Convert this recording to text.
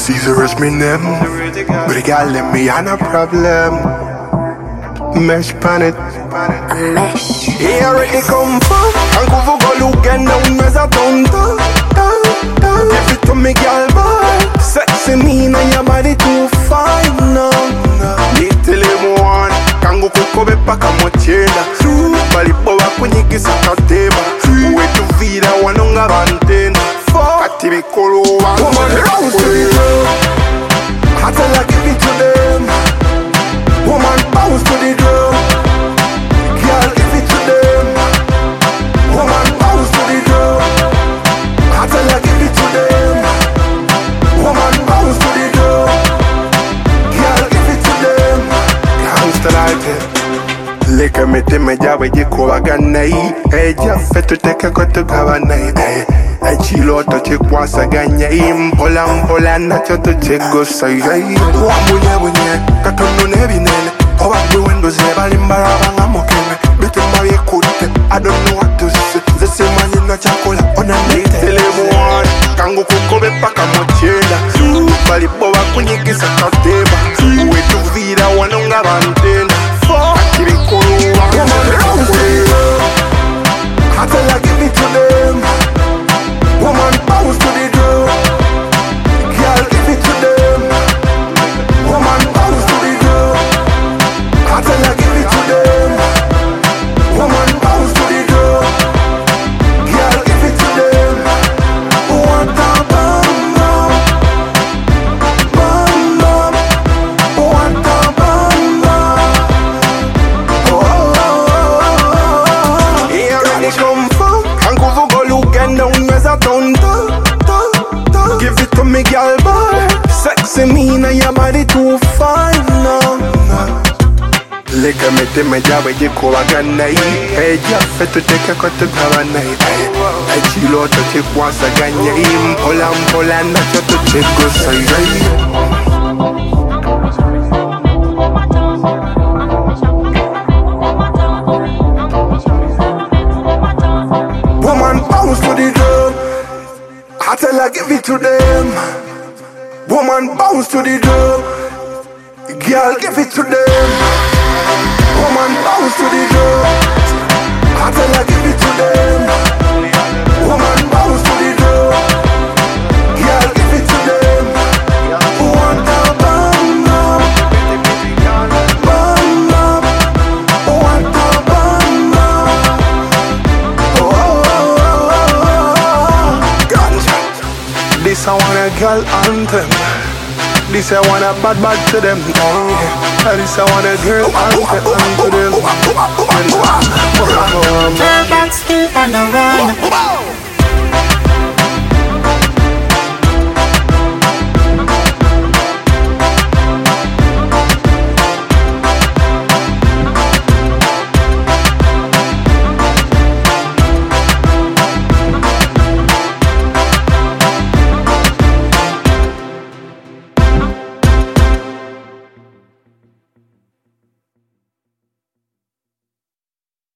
Caesar is my name, but the girl let me on a problem. Mesh pan it. Mesh. He already come from Vancouver, go look and down as a tonto. Give it to me, girl, boy. Sexy me, now your body too fine, no. Little one, kango kuko bepa kamo chena. Bali boba kunyigisa kateba. Uwe tu vida wanonga bantena. Kati bikolo wa. Woman bounce to the drum. I tell her give it to them. Woman bounce to the drum. Girl give it to them. Woman bounce to the drum. I tell her give it to them. Woman bounce to the drum. Girl give it to them. Gangsta like it. Leka mete mejawe jikowa ganai. Eja fetu teka koto kawanai. Chiloto chikwasa ganya impola mpola nacho to chego say wambunya bunya katono nebinene obabwe wendo zebali mbaraba ngamokene bitumba byekute I don't know what to say the same man na chakola ona nitelemuana kangu kukobe paka mochenda bali boba kunyigisa kateba wetu vida wanonga bantenda akibikoluwa I tell her give it to them. Woman bounce to the drum. Girl give it to them. Woman bounce to the drum. I tell her give it to them. Woman bounce to the drum. Girl give it to them. One time bam bam. Bam bam. One time bam bam. Oh. Here already come from Vancouver, go look and down. Give it to me, girl, boy. Sexy me, now your body too fine, no. Leka mete mejawe jikowa ganai. Eja fetu teka koto kawanai. Chiloto chikwasa ganya impola mpola nacho to chego say. Woman bounce to the drum. I tell her give it to them. Woman bounce to the drum. Girl give it to them. Woman bounce to the drum. I tell her give it to them. Woman bounce to the drum. Girl give it to them. One time bam bam. Bam bam. One time bam bam. Ganja. This I want a girl anthem. This I want a bad to them. This I want a girl anthem to them. Urban still on the run.